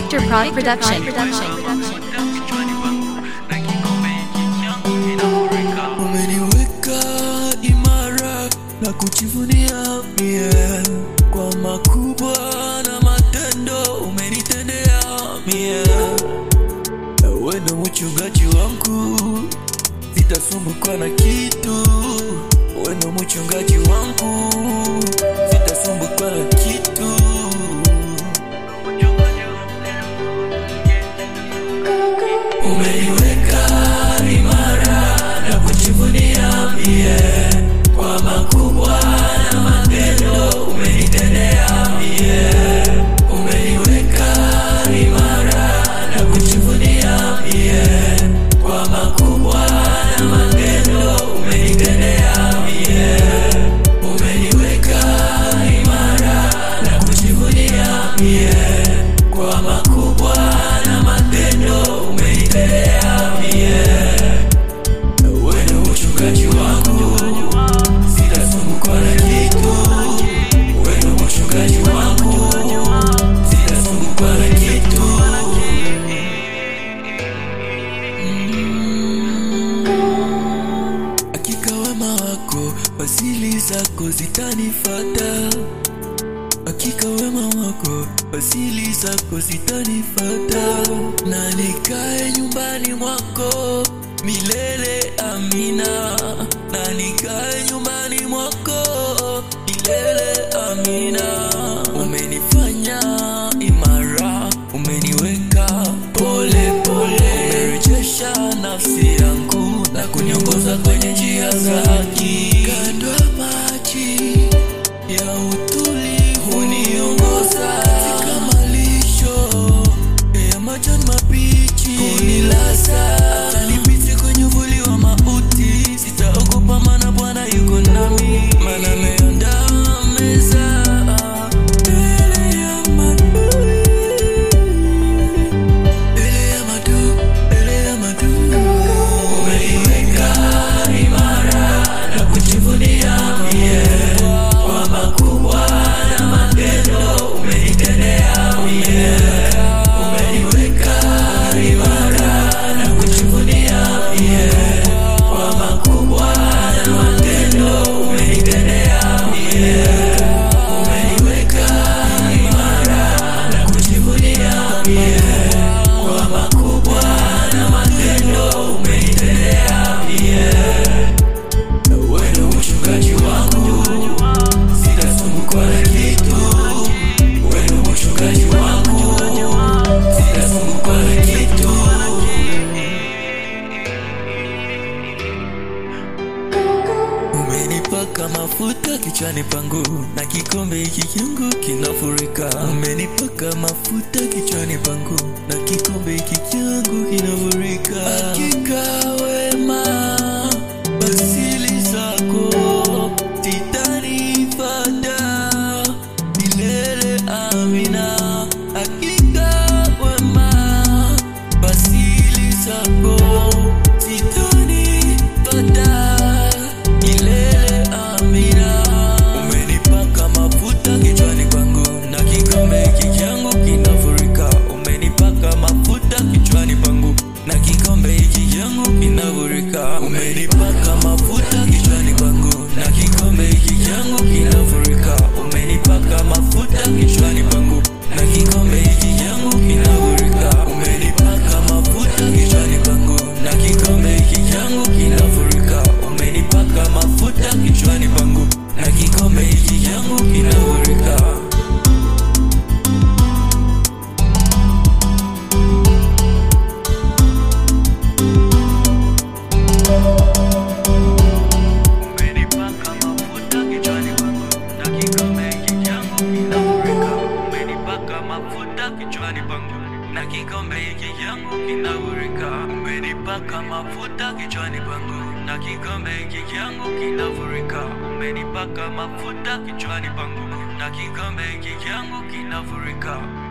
Victor Prod Production. Umeniweka imara na kujivunia mie, kwa makubwa na matendo umenitendea mie. Wewe ndo mchungaji wangu, sitasumbuka na kitu. Wewe ndo mchungaji wangu, sitasumbuka na kitu. Umeniweka imara na kujivunia mie, kwa makubwa na matendo umenitendea mie. Umeniweka imara na kujivunia mie, kwa makubwa na matendo umenitendea mie. Umeniweka imara na kujivunia mie, kwa makubwa na matendo umenitendea mie. Wewe ndo mchungaji wangu, sitasumbuka na kitu. Wewe ndo mchungaji wangu, sitasumbuka na kitu. Hakika wema wako, fadhili zako zitanifuata. Hakika wema wako, fadhili zako zitanifuata. Na nikae nyumbani mwako milele, amina. Na nikae nyumbani mwako milele, amina. Umenifanya imara, umeniweka pole pole, umerejesha nafsi yangu na kuniongoza kwenye njia za haki. Kando ya maji ya utulivu uniongoza, katika malisho ya majani mabichi unilaza. Utanipita kwenye uvuli wa mauti, sitaogopa maana Bwana yuko nami. Maana ameandaa meza mbele ya maadui, mbele ya maadui. Umeniweka imara na kujivunia mie, kwa makubwa na matendo umenitendea mie. Umeniweka imara na kujivunia mie, kwa makubwa na matendo umenitendea mie. Umeniweka imara na kujivunia mie, kwa makubwa na matendo umenitendea mie. Wewe ndo mchungaji wangu, sitasumbuka na kitu. Wewe ndo mchungaji wangu, sitasumbuka na kitu. Umenipaka mafuta kichwani pangu, na kikombe hiki changu kinafurika. Umenipaka mafuta kichwani pangu, na kikombe hiki changu kinafurika. Hakika wema, fadhili zako zitanifuata milele, amina. Hakika wema, fadhili zako zitanifuata milele, amina. Umenipaka mafuta kichwani pangu, na kikombe hiki changu kinafurika. Umenipaka mafuta kichwani pangu, na kikombe hiki changu kinafurika. Umenipaka mafuta kichwani pangu, na kikombe hiki changu kinafurika. Umenipaka mafuta kichwani pangu, na kikombe hiki changu kinafurika. Umenipaka mafuta kichwani pangu, na kikombe hiki changu kinafurika. Umenipaka mafuta kichwani pangu, na kikombe hiki changu kinafurika. Umenipaka mafuta kichwani pangu, na kikombe hiki changu kinafurika. Umenipaka mafuta kichwani pangu, na kikombe hiki changu kinafurika. Umenipaka mafuta kichwani pangu, na kikombe hiki changu kinafurika. Umenipaka mafuta kichwani pangu, na kikombe hiki changu kinafurika.